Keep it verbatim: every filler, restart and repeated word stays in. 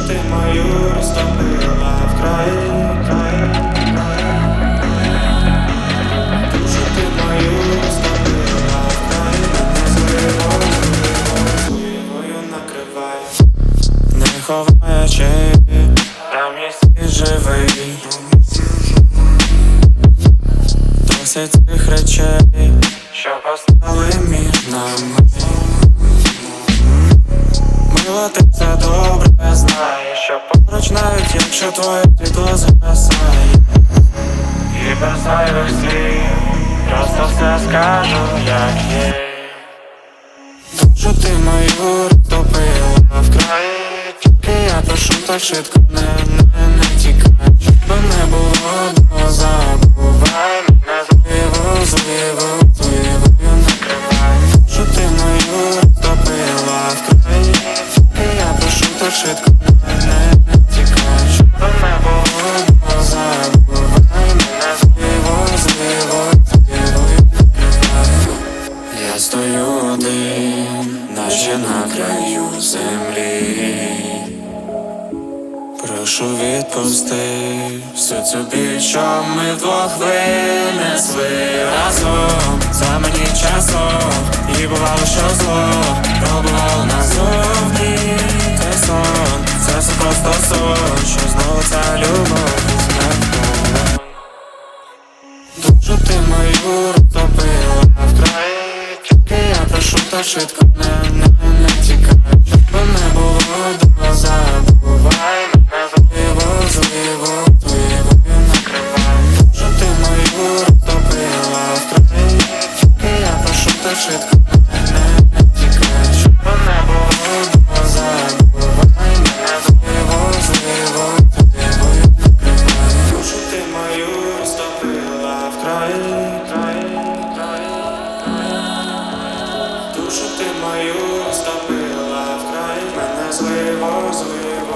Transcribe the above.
ти мою розтопила вкрай, край, край. Душу ти мою розтопила вкрай, мене зливою, зливою накривай. Не ховай очей, там є світ живий. Досить цих речей, що постали між нами. Мила, ти це добре знаєш, що поруч навіть якщо твоє світло згасає. І без зайвих слів просто все скажу, як є. Душу ти мою розтопила вкрай, тільки я прошу так швидко, не, не, не тікай. Щоб не було, бо забувай мене зливо, зливо, зливою накривай. Душу ти мою розтопила вкрай, тільки я прошу так швидко, не, не, не тікай. Щоб не було, бо забувай мене зливо, зливо, зливою накривай. Я стою один, наче на краю землі. Прошу відпусти всю цю біль, що ми вдвох винесли разом. За мені часом, і бувало, що зло пробувало назовні. Цей сон, це все просто сон, що знову ця любов візьме в полон. Душу ти мою розтопила вкрай, тільки я прошу так швидко, не, не, не тікай. Щоб не було, до забувай мене зливо, зливо, зливою накривай. Душу ти мою розтопила вкрай, тільки я прошу так швидко, не, не, не тікай. Щоб не було, до забувай мене зливо, зливо, зливою накривай. Душу ти мою розтопила вкрай, край, край, край. Душу ти мою розтопила вкрай, мене зливо, зливо.